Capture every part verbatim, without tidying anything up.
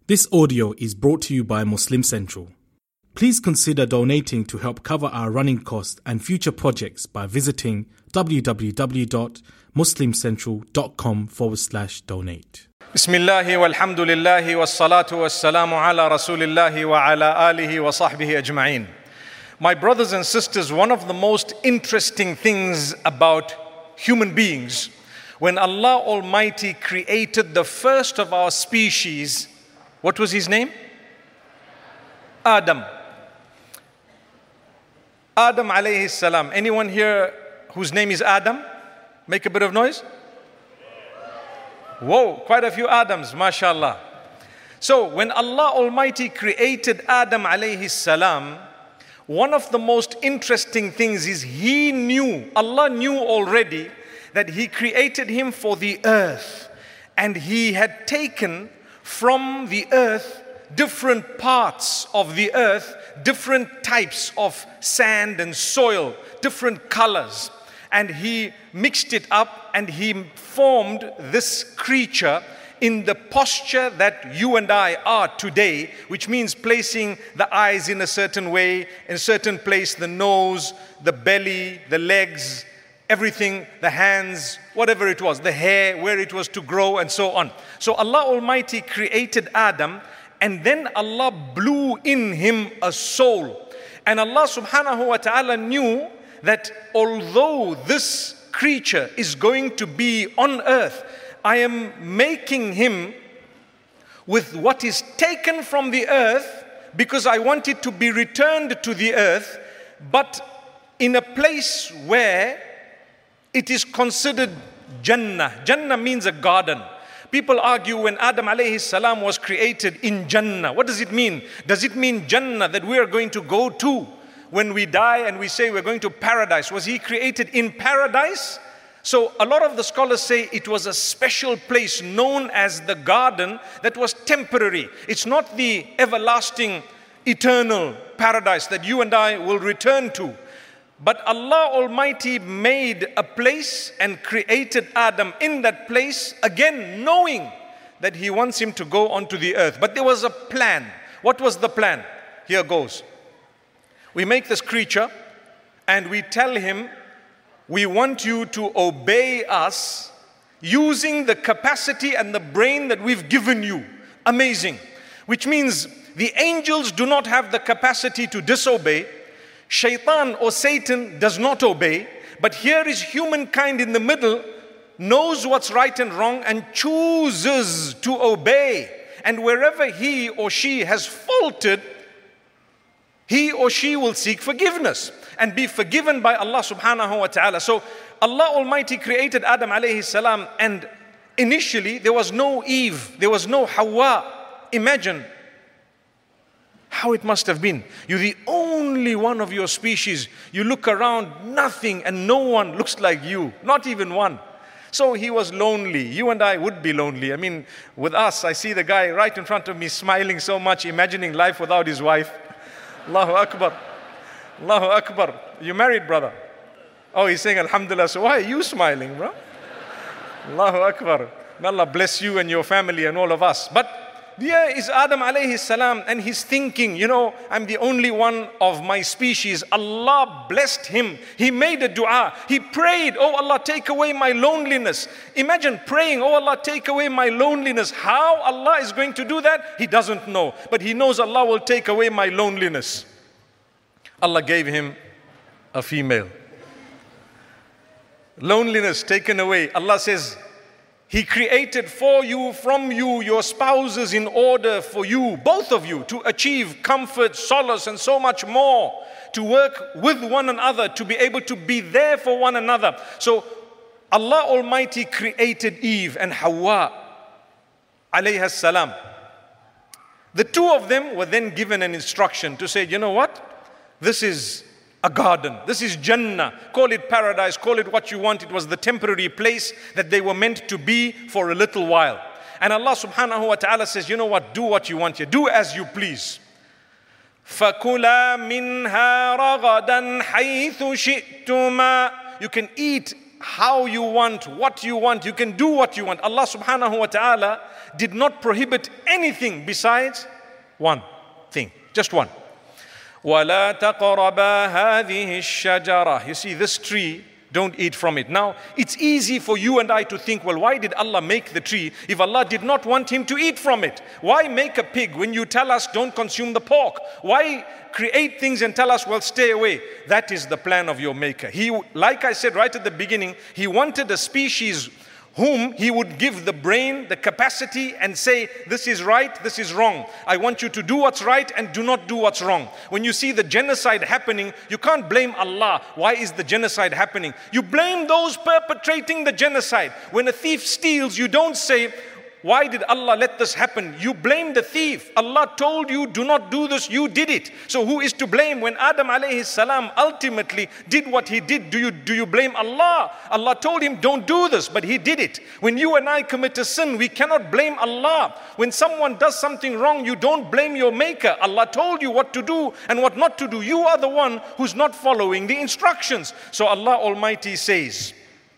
This audio is brought to you by Muslim Central. Please consider donating to help cover our running costs and future projects by visiting www.muslimcentral.com forward slash donate. Bismillahi walhamdulillahi wassalatu wassalamu ala rasulillahi wa ala alihi wa sahbihi ajma'in. My brothers and sisters, one of the most interesting things about human beings, when Allah Almighty created the first of our species, what was his name? Adam. Adam alayhi salam. Anyone here whose name is Adam? Make a bit of noise. Whoa, quite a few Adams, mashallah. So when Allah Almighty created Adam alayhi salam, one of the most interesting things is He knew, Allah knew already that He created him for the earth. And He had taken from the earth different parts of the earth, different types of sand and soil, different colors. And He mixed it up and He formed this creature in the posture that you and I are today, which means placing the eyes in a certain way, in a certain place, the nose, the belly, the legs, everything, the hands, whatever it was, the hair, where it was to grow and so on. So Allah Almighty created Adam, and then Allah blew in him a soul. And Allah subhanahu wa ta'ala knew that although this creature is going to be on earth, I am making him with what is taken from the earth because I want it to be returned to the earth, but in a place where it is considered Jannah. Jannah means a garden. People argue when Adam alayhi salam was created in Jannah. What does it mean? Does it mean Jannah that we are going to go to when we die and we say we're going to paradise? Was he created in paradise? So a lot of the scholars say it was a special place known as the garden that was temporary. It's not the everlasting, eternal paradise that you and I will return to. But Allah Almighty made a place and created Adam in that place, again knowing that He wants him to go onto the earth. But there was a plan. What was the plan? Here goes. We make this creature and we tell him, we want you to obey us using the capacity and the brain that we've given you. Amazing. Which means the angels do not have the capacity to disobey. Shaitan or Satan does not obey, but here is humankind in the middle, knows what's right and wrong and chooses to obey. And wherever he or she has faltered, he or she will seek forgiveness and be forgiven by Allah subhanahu wa ta'ala. So Allah Almighty created Adam alayhi salam, and initially there was no Eve, there was no Hawa. Imagine how it must have been. You're the only one of your species. You look around, nothing, and no one looks like you, not even one. So he was lonely. You and I would be lonely. I mean, with us, I see the guy right in front of me smiling so much, imagining life without his wife. Allahu Akbar. Allahu Akbar. You married, brother? Oh, he's saying Alhamdulillah. So why are you smiling, bro? Allahu Akbar. May Allah bless you and your family and all of us. But here is Adam alayhi salam, and he's thinking, you know, I'm the only one of my species. Allah blessed him. He made a dua. He prayed, oh Allah, take away my loneliness. Imagine praying, oh Allah, take away my loneliness. How Allah is going to do that? He doesn't know. But he knows Allah will take away my loneliness. Allah gave him a female. Loneliness taken away. Allah says, He created for you, from you, your spouses in order for you, both of you, to achieve comfort, solace, and so much more, to work with one another, to be able to be there for one another. So Allah Almighty created Eve and Hawa alayha salam. The two of them were then given an instruction to say, you know what? This is a garden. This is Jannah. Call it paradise, call it what you want. It was the temporary place that they were meant to be for a little while. And Allah subhanahu wa ta'ala says, you know what, do what you want here. Do as you please. فَكُلَا مِنْهَا رَغَدًا حَيْثُ شِئْتُمَا. You can eat how you want, what you want. You can do what you want. Allah subhanahu wa ta'ala did not prohibit anything besides one thing. Just one. وَلَا تَقْرَبَا هَذِهِ الشَّجَرَةِ. You see, this tree, don't eat from it. Now, it's easy for you and I to think, well, why did Allah make the tree if Allah did not want him to eat from it? Why make a pig when you tell us don't consume the pork? Why create things and tell us, well, stay away? That is the plan of your maker. He, like I said right at the beginning, he wanted a species whom he would give the brain, the capacity, and say, this is right, this is wrong. I want you to do what's right and do not do what's wrong. When you see the genocide happening, you can't blame Allah. Why is the genocide happening? You blame those perpetrating the genocide. When a thief steals, you don't say, why did Allah let this happen? You blame the thief. Allah told you, do not do this, you did it. So who is to blame? When Adam alayhi salam ultimately did what he did, do you, do you blame Allah? Allah told him, don't do this, but he did it. When you and I commit a sin, we cannot blame Allah. When someone does something wrong, you don't blame your maker. Allah told you what to do and what not to do. You are the one who's not following the instructions. So Allah Almighty says,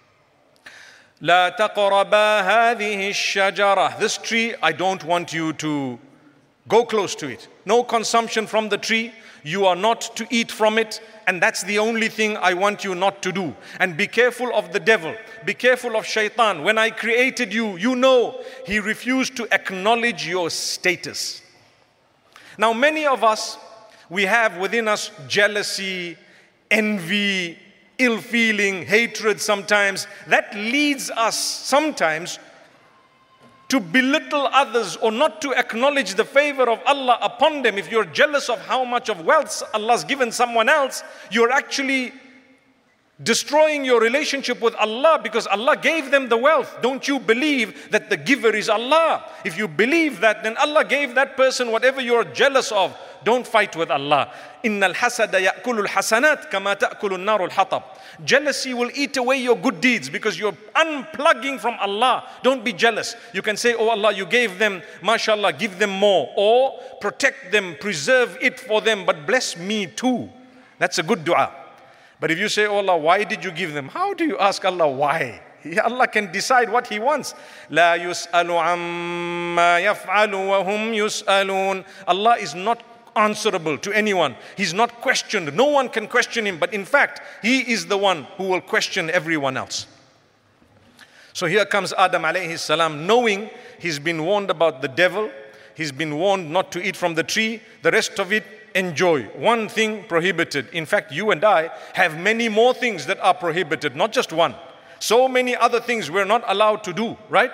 لا تقربا هذه الشجرة. This tree, I don't want you to go close to it. No consumption from the tree. You are not to eat from it. And that's the only thing I want you not to do. And be careful of the devil. Be careful of shaitan. When I created you, you know, he refused to acknowledge your status. Now, many of us, we have within us jealousy, envy, ill feeling, hatred sometimes. That leads us sometimes to belittle others or not to acknowledge the favor of Allah upon them. If you're jealous of how much of wealth Allah's given someone else, you're actually destroying your relationship with Allah because Allah gave them the wealth. Don't you believe that the giver is Allah? If you believe that, then Allah gave that person whatever you're jealous of. Don't fight with Allah. Innal hasada ya'kulul hasanat kama ta'kulun narul hatab. Jealousy will eat away your good deeds because you're unplugging from Allah. Don't be jealous. You can say, oh Allah, you gave them, mashallah, give them more. Or protect them, preserve it for them, but bless me too. That's a good dua. But if you say, oh Allah, why did you give them? How do you ask Allah why? Allah can decide what He wants. لا يسأل عما يفعل وهم يسألون. Allah is not answerable to anyone. He's not questioned. No one can question Him. But in fact, He is the one who will question everyone else. So here comes Adam alayhi salam, knowing he's been warned about the devil. He's been warned not to eat from the tree. The rest of it, enjoy. One thing prohibited. In fact, you and I have many more things that are prohibited, not just one. So many other things we're not allowed to do, right?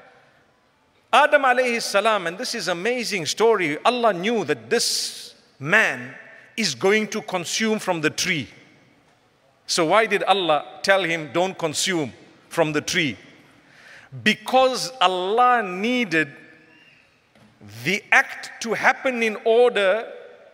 Adam alayhi salam, and this is an amazing story. Allah knew that this man is going to consume from the tree. So why did Allah tell him, don't consume from the tree? Because Allah needed the act to happen in order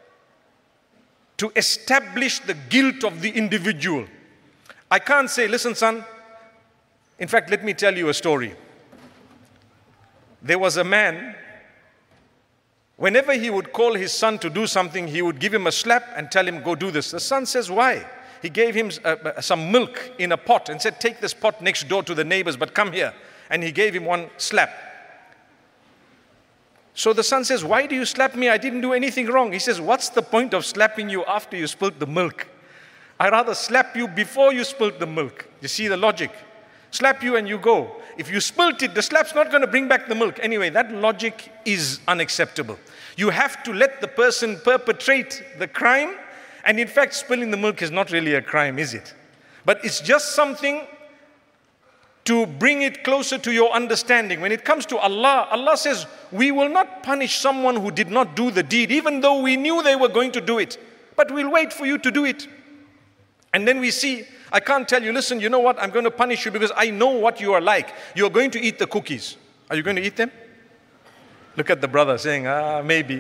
to establish the guilt of the individual. I can't say, listen son, in fact, let me tell you a story. There was a man, whenever he would call his son to do something, he would give him a slap and tell him, go do this. The son says, why? He gave him uh, some milk in a pot and said, take this pot next door to the neighbors, but come here. And he gave him one slap. So the son says, why do you slap me? I didn't do anything wrong. He says, what's the point of slapping you after you spilt the milk? I'd rather slap you before you spilt the milk. You see the logic? Slap you and you go. If you spilt it, the slap's not going to bring back the milk. Anyway, that logic is unacceptable. You have to let the person perpetrate the crime. And in fact, spilling the milk is not really a crime, is it? But it's just something to bring it closer to your understanding. When it comes to Allah, Allah says, we will not punish someone who did not do the deed, even though we knew they were going to do it. But we'll wait for you to do it. And then we see, I can't tell you, listen, you know what, I'm going to punish you because I know what you are like. You're going to eat the cookies. Are you going to eat them? Look at the brother saying, ah, maybe.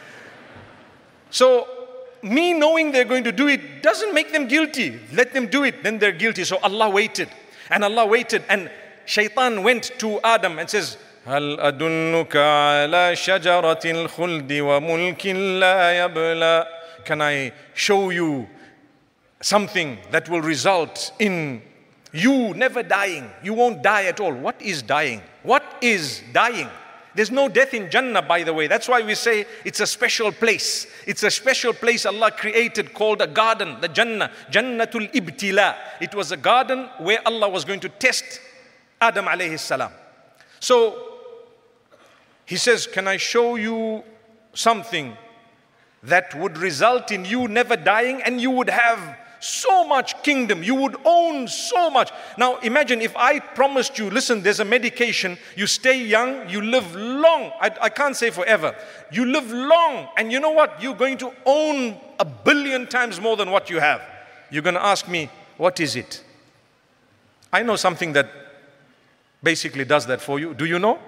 So, me knowing they're going to do it doesn't make them guilty. Let them do it, then they're guilty. So Allah waited. And Allah waited, and Shaitan went to Adam and says, هَلْ أَدُلُّكَ عَلَى شَجَرَةِ الْخُلْدِ وَمُلْكٍ لَا يَبْلَى. Can I show you something that will result in You never dying. You won't die at all. What is dying? What is dying? There's no death in Jannah, by the way. That's why we say it's a special place. It's a special place Allah created called a garden, the Jannah. Jannatul Ibtila. It was a garden where Allah was going to test Adam alayhi salam. So he says, can I show you something that would result in you never dying, and you would have so much kingdom, you would own so much. Now imagine if I promised you, listen, there's a medication, you stay young, you live long. I, I can't say forever. You live long, and you know what? You're going to own a billion times more than what you have. You're going to ask me, what is it? I know something that basically does that for you. Do you know?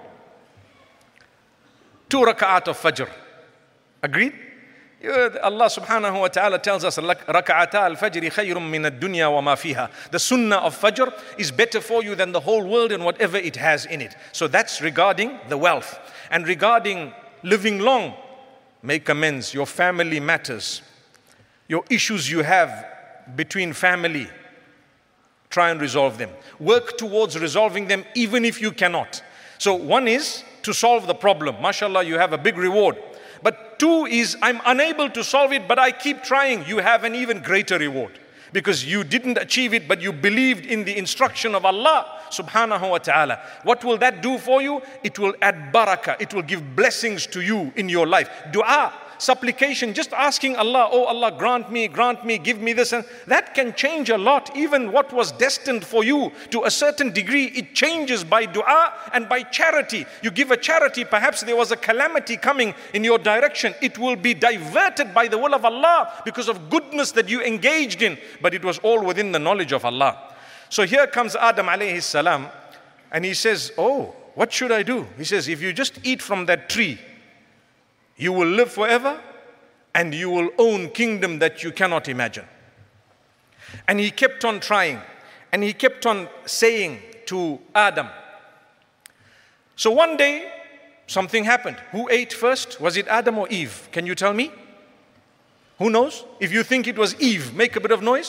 Two raka'at of Fajr. Agreed? Allah subhanahu wa ta'ala tells us, Raka'ata al-Fajri khayrun min ad-dunya wa ma fiha. The sunnah of Fajr is better for you than the whole world and whatever it has in it. So that's regarding the wealth. And regarding living long, make amends. Your family matters. Your issues you have between family, try and resolve them. Work towards resolving them even if you cannot. So one is to solve the problem. MashaAllah, you have a big reward. But two is, I'm unable to solve it, but I keep trying. You have an even greater reward. Because you didn't achieve it, but you believed in the instruction of Allah subhanahu wa ta'ala. What will that do for you? It will add barakah. It will give blessings to you in your life. Dua, supplication, just asking Allah, oh Allah, grant me, grant me, give me this. And that can change a lot. Even what was destined for you to a certain degree, it changes by dua and by charity. You give a charity, perhaps there was a calamity coming in your direction. It will be diverted by the will of Allah because of goodness that you engaged in. But it was all within the knowledge of Allah. So here comes Adam alayhi salam, and he says, oh, what should I do? He says, if you just eat from that tree, you will live forever and you will own kingdom that you cannot imagine. And he kept on trying, and he kept on saying to Adam. So one day, something happened. Who ate first? Was it Adam or Eve? Can you tell me? Who knows? If you think it was Eve, make a bit of noise.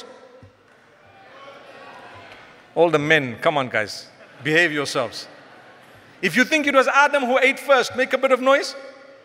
All the men, come on guys, behave yourselves. If you think it was Adam who ate first, make a bit of noise.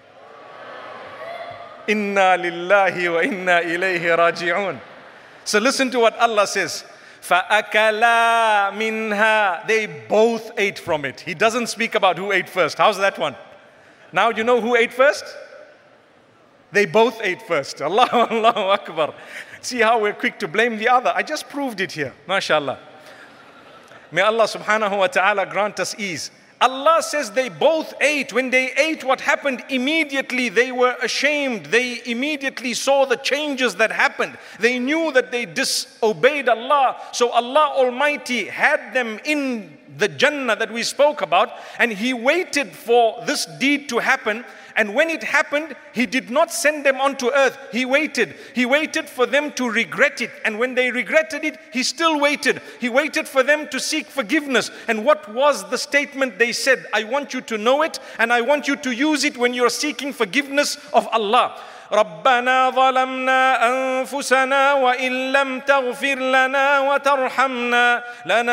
Inna lillahi wa inna ilayhi raji'un. So listen to what Allah says. فَأَكَلَا مِنْهَا. They both ate from it. He doesn't speak about who ate first. How's that one? Now you know who ate first? They both ate first. Allahu, Allahu Akbar. See how we're quick to blame the other. I just proved it here. MashaAllah. May Allah subhanahu wa ta'ala grant us ease. Allah says they both ate. When they ate, what happened? Immediately they were ashamed. They immediately saw the changes that happened. They knew that they disobeyed Allah. So Allah Almighty had them in the Jannah that we spoke about, and He waited for this deed to happen. And when it happened, He did not send them onto earth. He waited. He waited for them to regret it. And when they regretted it, He still waited. He waited for them to seek forgiveness. And what was the statement they said? I want you to know it, and I want you to use it when you're seeking forgiveness of Allah. رَبَّنَا ظَلَمْنَا أَنفُسَنَا وَإِن لَّمْ تَغْفِرْ لَنَا وَتَرْحَمْنَا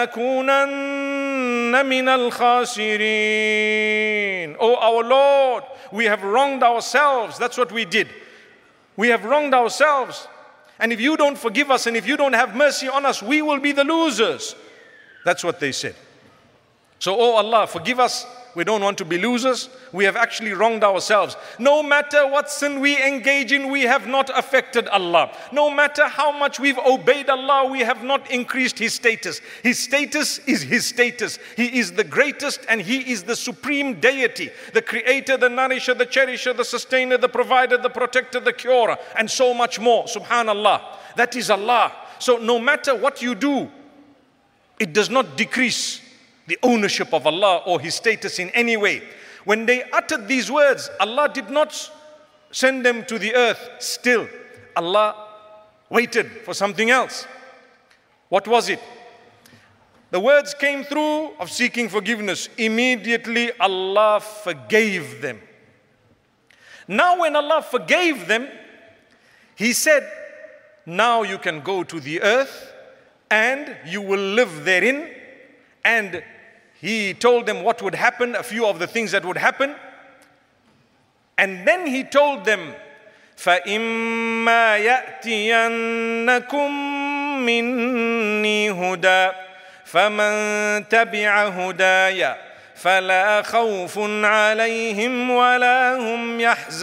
لَنَكُونَنَّ مِنَ الْخَاسِرِينَ. Oh our Lord, we have wronged ourselves. That's what we did. We have wronged ourselves. And if you don't forgive us and if you don't have mercy on us, we will be the losers. That's what they said. So, oh Allah, forgive us. We don't want to be losers. We have actually wronged ourselves. No matter what sin we engage in, we have not affected Allah. No matter how much we've obeyed Allah, we have not increased His status. His status is His status. He is the greatest and He is the supreme deity. The creator, the nourisher, the cherisher, the sustainer, the provider, the protector, the curer, and so much more. Subhanallah. That is Allah. So no matter what you do, it does not decrease the ownership of Allah or His status in any way. When they uttered these words, Allah did not send them to the earth. Still, Allah waited for something else. What was it? The words came through of seeking forgiveness. Immediately Allah forgave them. Now when Allah forgave them, He said, now you can go to the earth and you will live therein. And he told them what would happen, a few of the things that would happen. And then he told them, فَإِمَّا يَأْتِيَنَّكُم مِّنِّي هُدًى فَمَن تَبِعَ هُدَايَ فَلَا خَوْفٌ عَلَيْهِمْ وَلَا هُمْ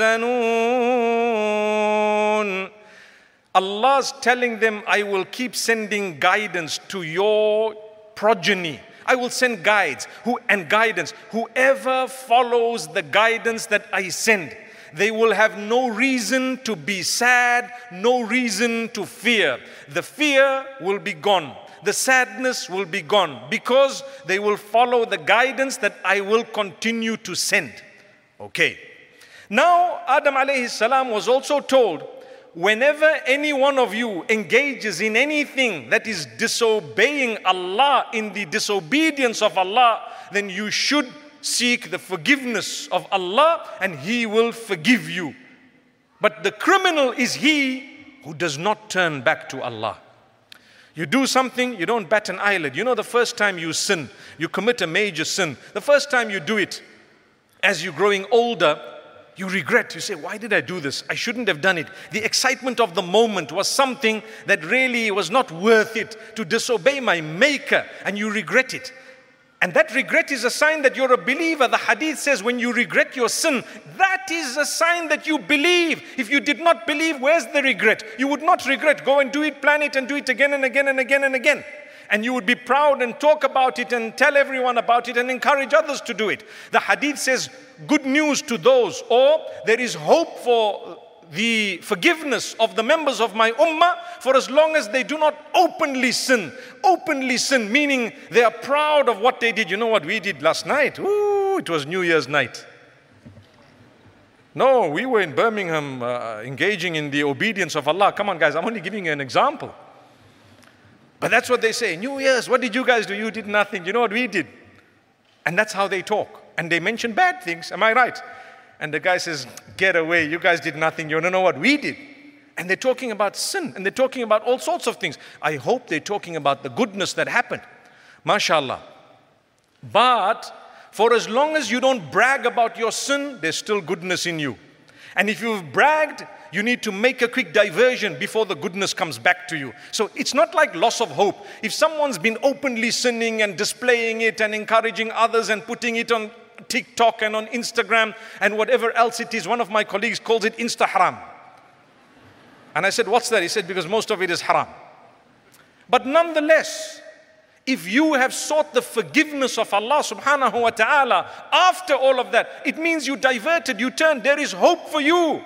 يَحْزَنُونَ. Allah's telling them, I will keep sending guidance to your progeny. I will send guides who and guidance. Whoever follows the guidance that I send, they will have no reason to be sad, no reason to fear. The fear will be gone. The sadness will be gone because they will follow the guidance that I will continue to send. Okay. Now, Adam alayhi salam was also told, whenever any one of you engages in anything that is disobeying Allah, in the disobedience of Allah, then you should seek the forgiveness of Allah and He will forgive you. But the criminal is he who does not turn back to Allah. You do something, you don't bat an eyelid. You know, the first time you sin, you commit a major sin. The first time you do it, as you're growing older, you regret. You say, why did I do this? I shouldn't have done it. The excitement of the moment was something that really was not worth it to disobey my Maker, and you regret it. And that regret is a sign that you're a believer. The hadith says when you regret your sin, that is a sign that you believe. If you did not believe, where's the regret? You would not regret. Go and do it, plan it, and do it again and again and again and again. And you would be proud and talk about it and tell everyone about it and encourage others to do it. The hadith says, good news to those, or there is hope for the forgiveness of the members of my ummah for as long as they do not openly sin. Openly sin, meaning they are proud of what they did. You know what we did last night? Ooh, it was New Year's night. No, we were in Birmingham uh, engaging in the obedience of Allah. Come on guys, I'm only giving you an example. But that's what they say. New Year's, what did you guys do? You did nothing. You know what we did? And that's how they talk. And they mention bad things. Am I right? And the guy says, get away. You guys did nothing. You don't know what we did. And they're talking about sin. And they're talking about all sorts of things. I hope they're talking about the goodness that happened. MashaAllah. But for as long as you don't brag about your sin, there's still goodness in you. And if you've bragged, you need to make a quick diversion before the goodness comes back to you. So it's not like loss of hope. If someone's been openly sinning and displaying it and encouraging others and putting it on TikTok and on Instagram and whatever else it is, one of my colleagues calls it Insta Haram. And I said, what's that? He said, because most of it is haram. But nonetheless, if you have sought the forgiveness of Allah subhanahu wa ta'ala after all of that, it means you diverted, you turned, there is hope for you.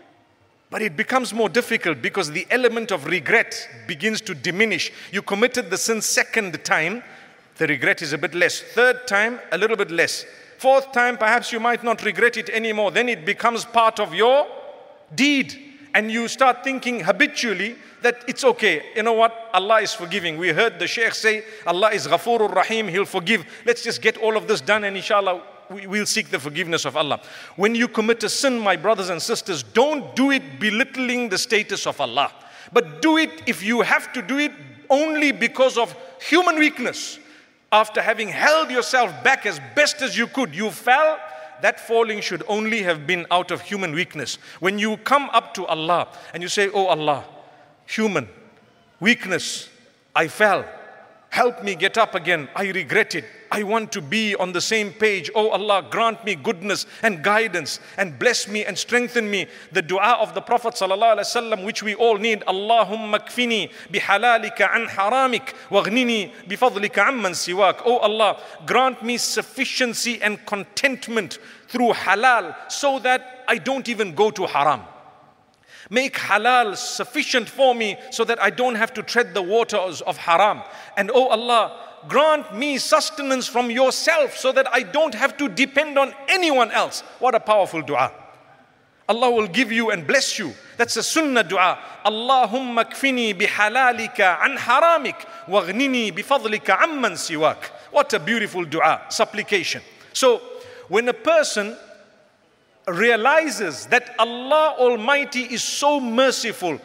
But it becomes more difficult because the element of regret begins to diminish. You committed the sin second time, the regret is a bit less. Third time, a little bit less. Fourth time, perhaps you might not regret it anymore. Then it becomes part of your deed. And you start thinking habitually that it's okay. You know what? Allah is forgiving. We heard the Shaykh say, Allah is Ghafurur Rahim, He'll forgive. Let's just get all of this done and inshallah, we will seek the forgiveness of Allah. When you commit a sin, my brothers and sisters, don't do it belittling the status of Allah. But do it if you have to do it only because of human weakness. After having held yourself back as best as you could, you fell. That falling should only have been out of human weakness. When you come up to Allah and you say, oh Allah, human weakness, I fell. Help me get up again. I regret it. I want to be on the same page. Oh Allah, grant me goodness and guidance and bless me and strengthen me. The dua of the Prophet ﷺ, which we all need. Allahumma kfini bihalalika an haramik waghnini bifadlika amman siwak. Oh Allah, grant me sufficiency and contentment through halal so that I don't even go to haram. Make halal sufficient for me so that I don't have to tread the waters of haram. And oh Allah, grant me sustenance from yourself so that I don't have to depend on anyone else. What a powerful dua. Allah will give you and bless you. That's a sunnah dua. Allahumma kfini bihalalika an haramik waghnini bifadlika amman siwak. What a beautiful dua, supplication. So when a person realizes that Allah Almighty is so merciful,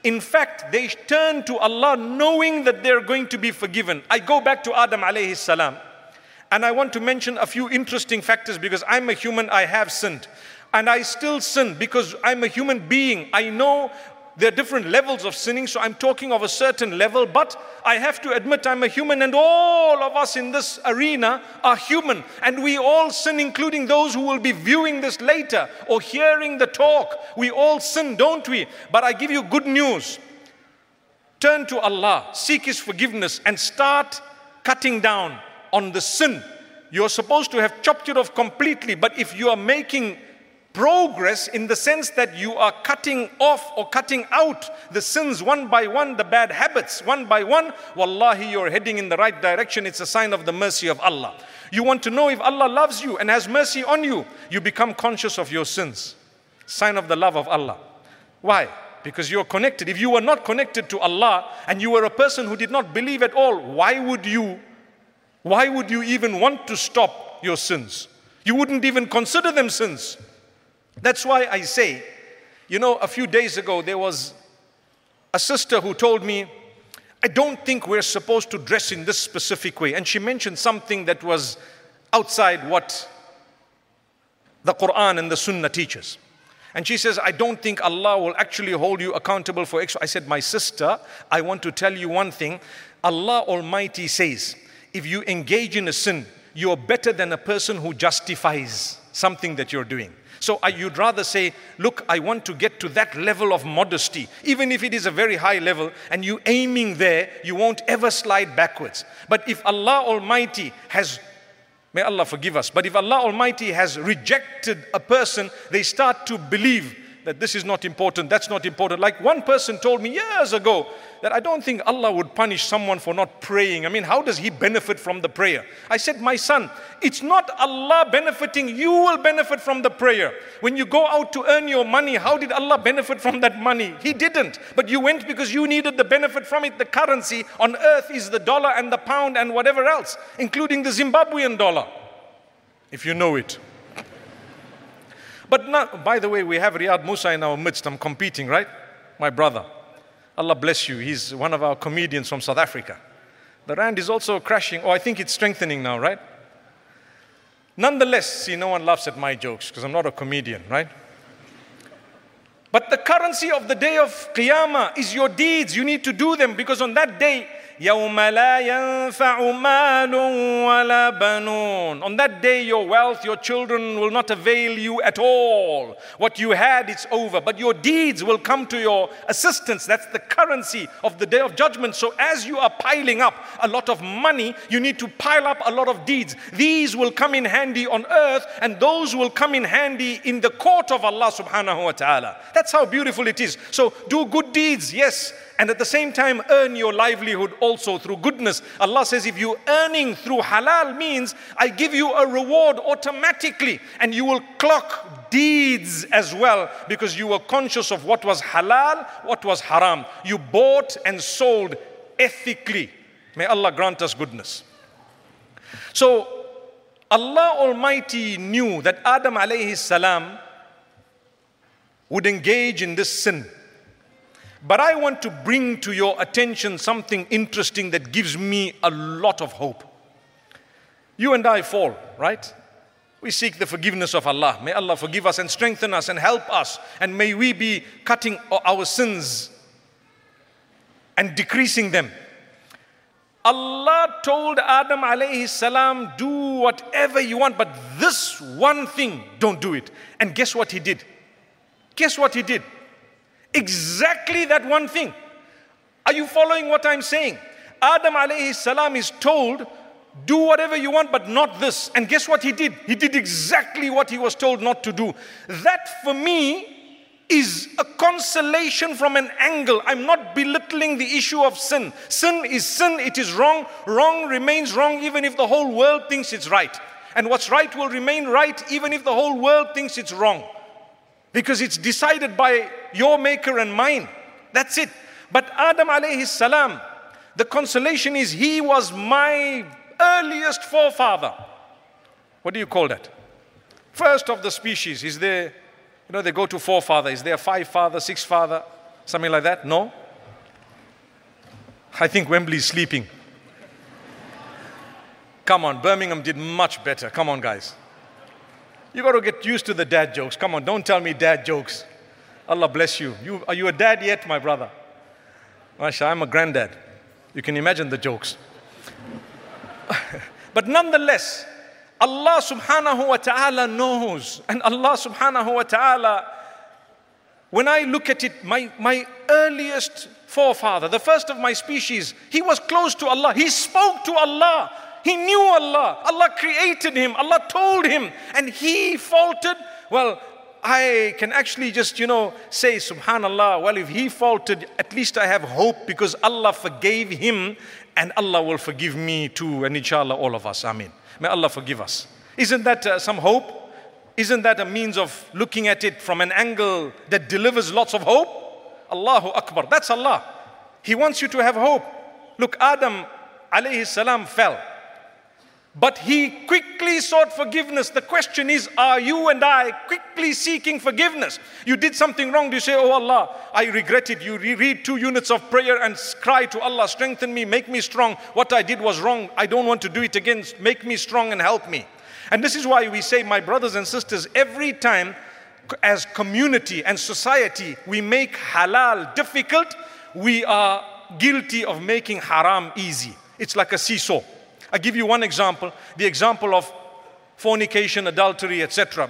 In fact, they turn to Allah knowing that they're going to be forgiven. I go back to Adam alayhi salam, and I want to mention a few interesting factors because I'm a human, I have sinned. And I still sin because I'm a human being. I know there are different levels of sinning, so I'm talking of a certain level, but I have to admit I'm a human, and all of us in this arena are human, and we all sin, including those who will be viewing this later or hearing the talk. We all sin, don't we? But I give you good news. Turn to Allah, seek His forgiveness, and start cutting down on the sin. You're supposed to have chopped it off completely, but if you are making progress in the sense that you are cutting off or cutting out the sins one by one, the bad habits one by one, wallahi, you're heading in the right direction. It's a sign of the mercy of Allah. You want to know if Allah loves you and has mercy on you, you become conscious of your sins. Sign of the love of Allah. Why? Because you're connected. If you were not connected to Allah and you were a person who did not believe at all, why would you, why would you even want to stop your sins? You wouldn't even consider them sins. That's why I say, you know, a few days ago, there was a sister who told me, I don't think we're supposed to dress in this specific way. And she mentioned something that was outside what the Quran and the Sunnah teaches. And she says, I don't think Allah will actually hold you accountable for extra. I said, my sister, I want to tell you one thing. Allah Almighty says, if you engage in a sin, you're better than a person who justifies something that you're doing. So I, you'd rather say, look, I want to get to that level of modesty, even if it is a very high level, and you aiming there, you won't ever slide backwards. But if Allah Almighty has, may Allah forgive us, but if Allah Almighty has rejected a person, they start to believe that this is not important, that's not important. Like one person told me years ago that I don't think Allah would punish someone for not praying. I mean, how does he benefit from the prayer? I said, my son, it's not Allah benefiting, you will benefit from the prayer. When you go out to earn your money, how did Allah benefit from that money? He didn't, but you went because you needed the benefit from it. The currency on earth is the dollar and the pound and whatever else, including the Zimbabwean dollar, if you know it. But not, by the way, we have Riyad Musa in our midst. I'm competing, right? My brother. Allah bless you. He's one of our comedians from South Africa. The rand is also crashing. Oh, I think it's strengthening now, right? Nonetheless, see, no one laughs at my jokes because I'm not a comedian, right? But the currency of the day of Qiyamah is your deeds. You need to do them because on that day, يَوْمَ لَا يَنْفَعُ مَالٌ وَلَا بَنُونَ. On that day, your wealth, your children will not avail you at all. What you had, it's over. But your deeds will come to your assistance. That's the currency of the day of judgment. So as you are piling up a lot of money, you need to pile up a lot of deeds. These will come in handy on earth, and those will come in handy in the court of Allah subhanahu wa ta'ala. That's how beautiful it is. So do good deeds, yes. And at the same time, earn your livelihood also through goodness. Allah says, if you earning through halal means, I give you a reward automatically. And you will clock deeds as well because you were conscious of what was halal, what was haram. You bought and sold ethically. May Allah grant us goodness. So, Allah Almighty knew that Adam alayhi salam would engage in this sin. But I want to bring to your attention something interesting that gives me a lot of hope. You and I fall, right? We seek the forgiveness of Allah. May Allah forgive us and strengthen us and help us. And may we be cutting our sins and decreasing them. Allah told Adam alayhi salam, do whatever you want, but this one thing, don't do it. And guess what he did? Guess what he did? Exactly that one thing. Are you following what I'm saying? Adam alayhi salam is told, do whatever you want, but not this. And guess what he did? He did exactly what he was told not to do. That for me is a consolation from an angle. I'm not belittling the issue of sin. Sin is sin, it is wrong. Wrong remains wrong even if the whole world thinks it's right. And what's right will remain right even if the whole world thinks it's wrong. Because it's decided by your maker and mine. That's it. But Adam alayhi salam, the consolation is he was my earliest forefather. What do you call that? First of the species. Is there, you know, they go to forefather. Is there five father, six father? Something like that? No? I think Wembley's sleeping. Come on, Birmingham did much better. Come on, guys. You got to get used to the dad jokes. Come on, don't tell me dad jokes. Allah bless you. you. Are you a dad yet, my brother? Masha, I'm a granddad. You can imagine the jokes. But nonetheless, Allah subhanahu wa ta'ala knows. And Allah subhanahu wa ta'ala, when I look at it, my, my earliest forefather, the first of my species, he was close to Allah. He spoke to Allah. He knew Allah. Allah created him. Allah told him. And he faltered. Well, I can actually just, you know, say, subhanallah, well, if he faltered, at least I have hope because Allah forgave him and Allah will forgive me too. And inshallah, all of us. Ameen. May Allah forgive us. Isn't that uh, some hope? Isn't that a means of looking at it from an angle that delivers lots of hope? Allahu Akbar. That's Allah. He wants you to have hope. Look, Adam alayhi salam fell. But he quickly sought forgiveness. The question is, are you and I quickly seeking forgiveness? You did something wrong. Do you say, oh Allah, I regret it. You re read two units of prayer and cry to Allah, strengthen me, make me strong. What I did was wrong. I don't want to do it again. Make me strong and help me. And this is why we say, my brothers and sisters, every time as community and society, we make halal difficult, we are guilty of making haram easy. It's like a seesaw. I give you one example, the example of fornication, adultery, et cetera.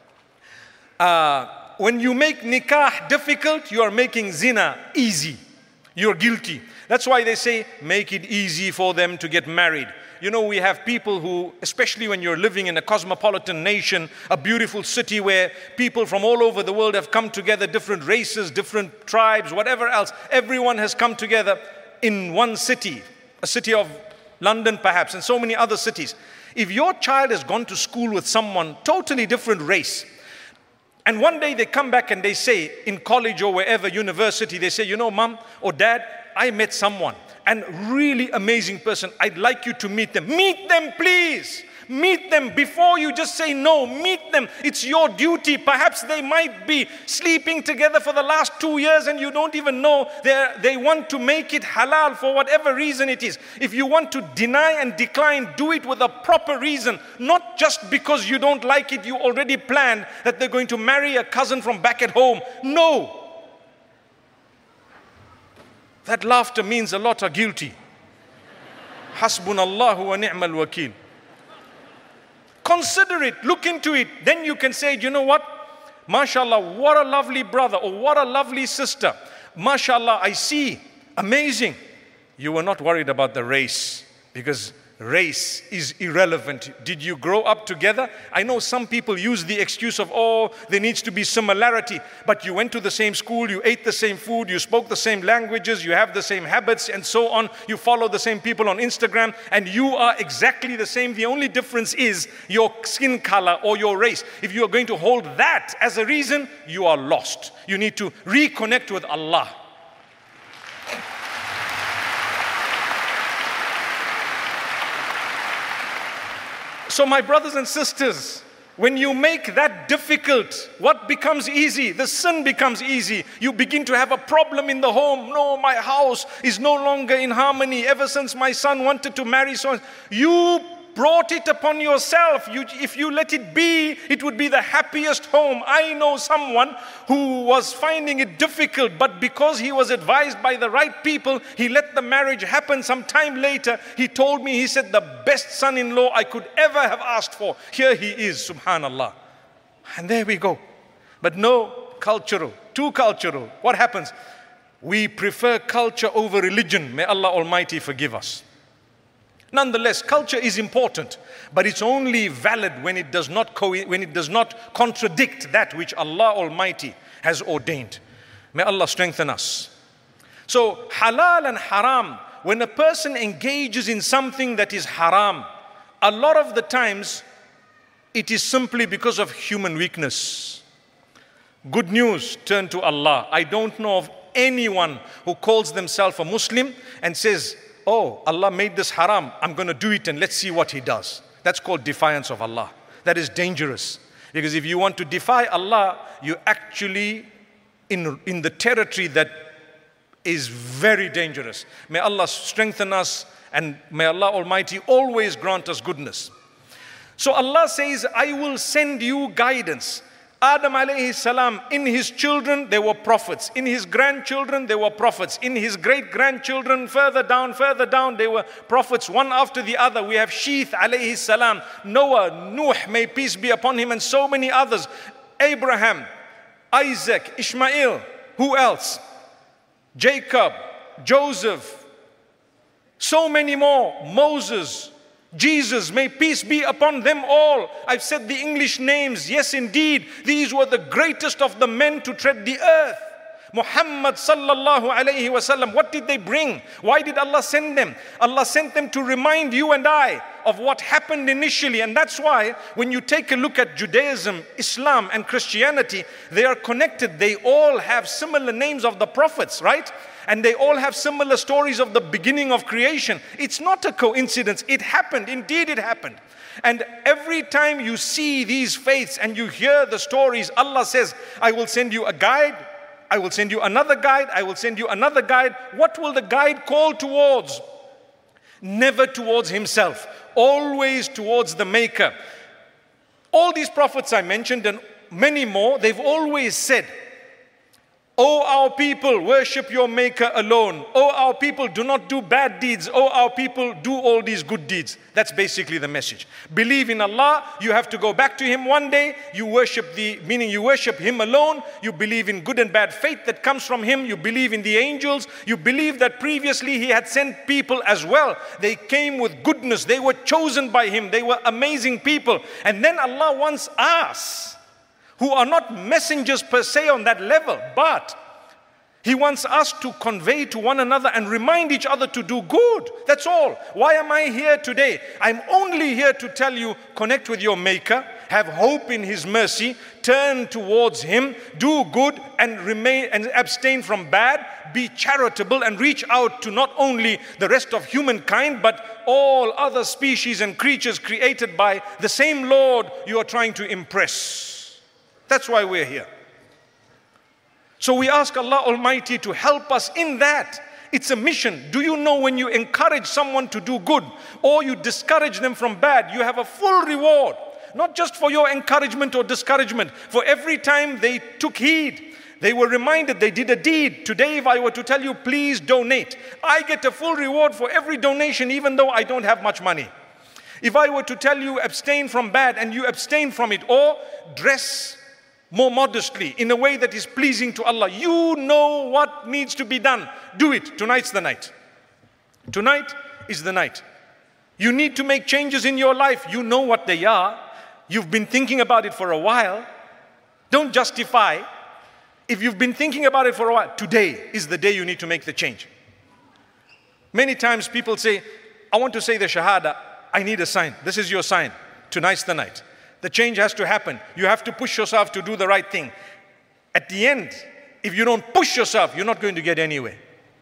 Uh, when you make nikah difficult, you are making zina easy. You're guilty. That's why they say, make it easy for them to get married. You know, we have people who, especially when you're living in a cosmopolitan nation, a beautiful city where people from all over the world have come together, different races, different tribes, whatever else. Everyone has come together in one city, a city of London perhaps, and so many other cities. If your child has gone to school with someone totally different race, and one day they come back and they say, in college or wherever, university, they say, you know, mom or dad, I met someone, and really amazing person. I'd like you to meet them. Meet them, please. Meet them before you just say no. Meet them. It's your duty. Perhaps they might be sleeping together for the last two years and you don't even know. They're, they want to make it halal for whatever reason it is. If you want to deny and decline, do it with a proper reason. Not just because you don't like it, you already planned that they're going to marry a cousin from back at home. No. That laughter means a lot are guilty. Hasbunallahu wa ni'mal wakil. Consider it, look into it. Then you can say, you know what? MashaAllah, what a lovely brother or what a lovely sister. MashaAllah, I see. Amazing. You were not worried about the race because race is irrelevant. Did you grow up together? I know some people use the excuse of, oh, there needs to be similarity. But you went to the same school, you ate the same food, you spoke the same languages, you have the same habits and so on. You follow the same people on Instagram and you are exactly the same. The only difference is your skin color or your race. If you are going to hold that as a reason, you are lost. You need to reconnect with Allah. So my brothers and sisters, when you make that difficult, what becomes easy? The sin becomes easy. You begin to have a problem in the home. No, my house is no longer in harmony. Ever since my son wanted to marry someone, you brought it upon yourself. You, if you let it be, it would be the happiest home. I know someone who was finding it difficult, but because he was advised by the right people, he let the marriage happen. Some time later, he told me, he said, the best son-in-law I could ever have asked for. Here he is, subhanallah. And there we go. But no, cultural, too cultural. What happens? We prefer culture over religion. May Allah Almighty forgive us. Nonetheless, culture is important, but it's only valid when it does not co when it does not contradict that which Allah Almighty has ordained. May Allah strengthen us. So, halal and haram, when a person engages in something that is haram, a lot of the times it is simply because of human weakness. Good news, turn to Allah. I don't know of anyone who calls themselves a Muslim and says, oh, Allah made this haram, I'm going to do it and let's see what He does. That's called defiance of Allah. That is dangerous. Because if you want to defy Allah, you're actually in, in the territory that is very dangerous. May Allah strengthen us, and may Allah Almighty always grant us goodness. So Allah says, I will send you guidance. Adam alayhi salam, in his children, there were prophets. In his grandchildren, there were prophets. In his great-grandchildren, further down, further down, there were prophets, one after the other. We have Sheeth alayhi salam, Noah, Nuh, may peace be upon him, and so many others. Abraham, Isaac, Ishmael, who else? Jacob, Joseph, so many more, Moses, Jesus, may peace be upon them all. I've said the English names. Yes, indeed, these were the greatest of the men to tread the earth. Muhammad sallallahu alayhi wasallam, what did they bring? Why did Allah send them? Allah sent them to remind you and I of what happened initially. And that's why when you take a look at Judaism, Islam and Christianity, they are connected. They all have similar names of the prophets, right? And they all have similar stories of the beginning of creation. It's not a coincidence. It happened. Indeed, it happened. And every time you see these faiths and you hear the stories, Allah says, I will send you a guide. I will send you another guide. I will send you another guide. What will the guide call towards? Never towards himself. Always towards the Maker. All these prophets I mentioned and many more, they've always said, O our people, worship your Maker alone. O our people, do not do bad deeds. O our people, do all these good deeds. That's basically the message. Believe in Allah. You have to go back to Him one day. You worship the, meaning you worship Him alone. You believe in good and bad faith that comes from Him. You believe in the angels. You believe that previously He had sent people as well. They came with goodness. They were chosen by Him. They were amazing people. And then Allah wants us, who are not messengers per se on that level, but He wants us to convey to one another and remind each other to do good. That's all. Why am I here today? I'm only here to tell you, connect with your Maker, have hope in His mercy, turn towards Him, do good and remain and abstain from bad, be charitable and reach out to not only the rest of humankind, but all other species and creatures created by the same Lord you are trying to impress. That's why we're here. So we ask Allah Almighty to help us in that. It's a mission. Do you know when you encourage someone to do good or you discourage them from bad, you have a full reward. Not just for your encouragement or discouragement. For every time they took heed, they were reminded, they did a deed. Today if I were to tell you, please donate, I get a full reward for every donation even though I don't have much money. If I were to tell you, abstain from bad, and you abstain from it, or dress more modestly, in a way that is pleasing to Allah. You know what needs to be done. Do it. Tonight's the night. Tonight is the night. You need to make changes in your life. You know what they are. You've been thinking about it for a while. Don't justify. If you've been thinking about it for a while, today is the day you need to make the change. Many times people say, I want to say the Shahada. I need a sign. This is your sign. Tonight's the night. The change has to happen. You have to push yourself to do the right thing. At the end, if you don't push yourself, you're not going to get anywhere.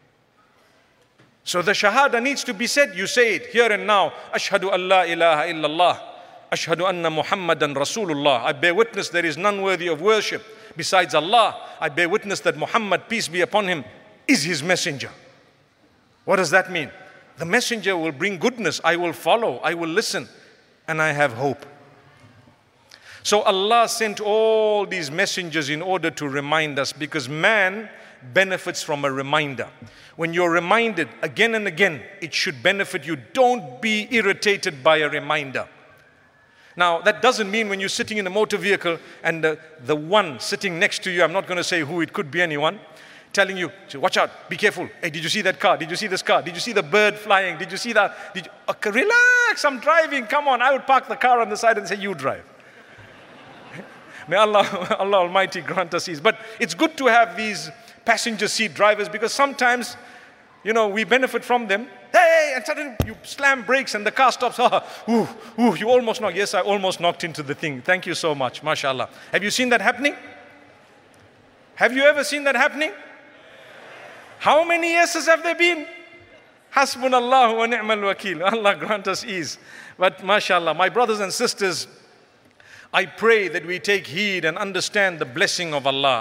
So the Shahada needs to be said. You say it here and now. Ashhadu an la ilaha illallah. Ashhadu anna Muhammadan Rasulullah. I bear witness there is none worthy of worship besides Allah. I bear witness that Muhammad, peace be upon him, is His messenger. What does that mean? The messenger will bring goodness. I will follow. I will listen. And I have hope. So Allah sent all these messengers in order to remind us, because man benefits from a reminder. When you're reminded again and again, it should benefit you. Don't be irritated by a reminder. Now, that doesn't mean when you're sitting in a motor vehicle and the, the one sitting next to you, I'm not going to say who, it could be anyone, telling you, watch out, be careful. Hey, did you see that car? Did you see this car? Did you see the bird flying? Did you see that? Did you, okay, relax, I'm driving, come on. I would park the car on the side and say, you drive. May Allah, Allah Almighty grant us ease. But it's good to have these passenger seat drivers, because sometimes, you know, we benefit from them. Hey, and suddenly you slam brakes and the car stops. Oh, ooh, ooh, you almost knocked. Yes, I almost knocked into the thing. Thank you so much, mashallah. Have you seen that happening? Have you ever seen that happening? How many yeses have there been? Hasbunallahu wa ni'mal wakil. Allah grant us ease. But mashallah, my brothers and sisters, I pray that we take heed and understand the blessing of Allah.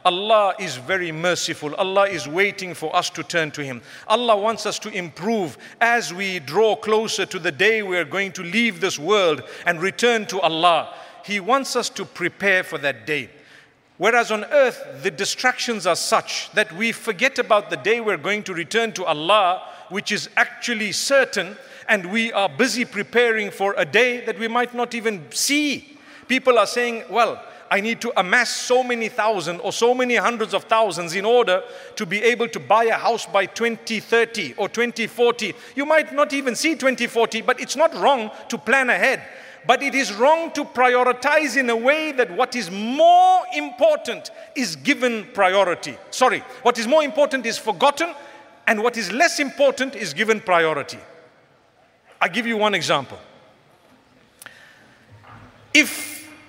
Allah is very merciful. Allah is waiting for us to turn to Him. Allah wants us to improve as we draw closer to the day we are going to leave this world and return to Allah. He wants us to prepare for that day. Whereas on earth, the distractions are such that we forget about the day we're going to return to Allah, which is actually certain, and we are busy preparing for a day that we might not even see. People are saying, well, I need to amass so many thousand or so many hundreds of thousands in order to be able to buy a house by twenty thirty or twenty forty. You might not even see twenty forty, but it's not wrong to plan ahead. But it is wrong to prioritize in a way that what is more important is given priority. Sorry, what is more important is forgotten, and what is less important is given priority. I'll give you one example. If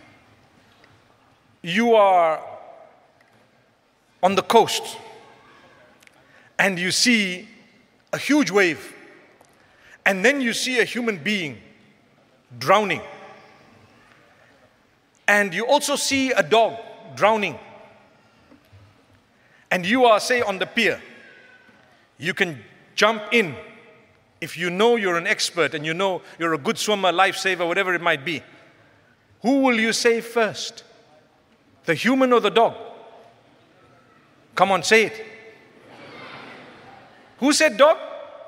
you are on the coast and you see a huge wave, and then you see a human being drowning, and you also see a dog drowning, and you are, say, on the pier, you can jump in if you know you're an expert and you know you're a good swimmer, lifesaver, whatever it might be. Who will you save first? The human or the dog? Come on, say it. Who said dog?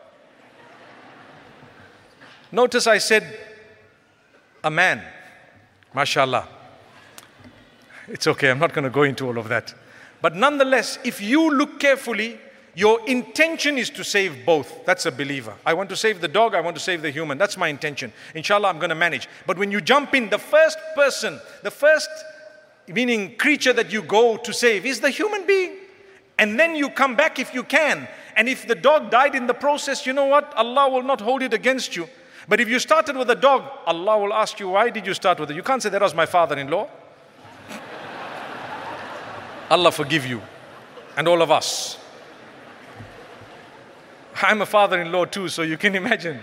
Notice I said a man. MashaAllah. It's okay, I'm not going to go into all of that. But nonetheless, if you look carefully, your intention is to save both. That's a believer. I want to save the dog, I want to save the human. That's my intention. Inshallah, I'm going to manage. But when you jump in, the first person, the first meaning creature that you go to save is the human being. And then you come back if you can. And if the dog died in the process, you know what? Allah will not hold it against you. But if you started with a dog, Allah will ask you, why did you start with it? You can't say that was my father-in-law. Allah forgive you and all of us. I'm a father-in-law too, so you can imagine.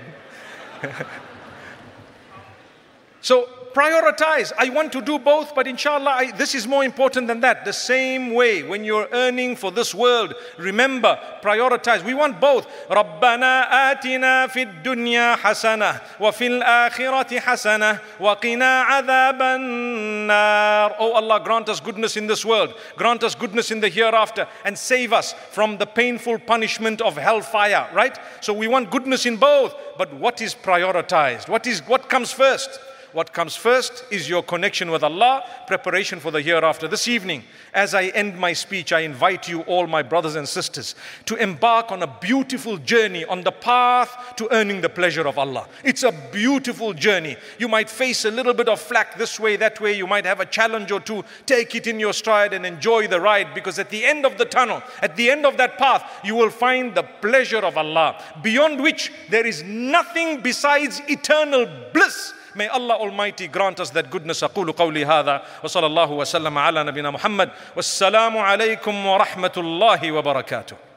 So prioritize. I want to do both, but inshallah, I, this is more important than that. The same way, when you're earning for this world, remember, prioritize. We want both. رَبَّنَا آتِنَا فِي الدُّنْيَا حَسَنَةً وَفِي الْآخِرَةِ حَسَنَةً وَقِنَا عَذَابَ النَّارِ. Oh Allah, grant us goodness in this world. Grant us goodness in the hereafter, and save us from the painful punishment of hellfire, right? So we want goodness in both, but what is prioritized? What is what comes first? What comes first is your connection with Allah, preparation for the hereafter. This evening, as I end my speech, I invite you, all my brothers and sisters, to embark on a beautiful journey on the path to earning the pleasure of Allah. It's a beautiful journey. You might face a little bit of flack this way, that way. You might have a challenge or two. Take it in your stride and enjoy the ride, because at the end of the tunnel, at the end of that path, you will find the pleasure of Allah, beyond which there is nothing besides eternal bliss. May Allah Almighty grant us that goodness. أقول قولي هذا وصلى الله وسلم على نبينا محمد والسلام عليكم ورحمة الله وبركاته.